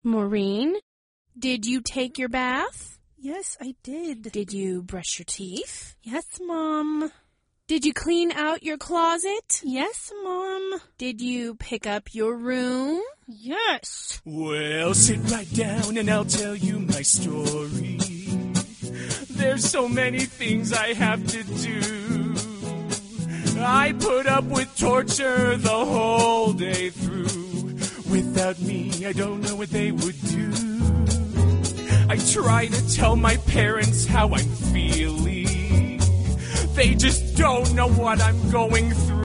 Maureen, did you take your bath? Yes, I did. Did you brush your teeth? Yes, Mom. Did you clean out your closet? Yes, Mom. Did you pick up your room? Yes. Well, sit right down and I'll tell you my story. There's so many things I have to do. I put up with torture the whole day through. Without me, I don't know what they would do. I try to tell my parents how I'm feeling. They just don't know what I'm going through.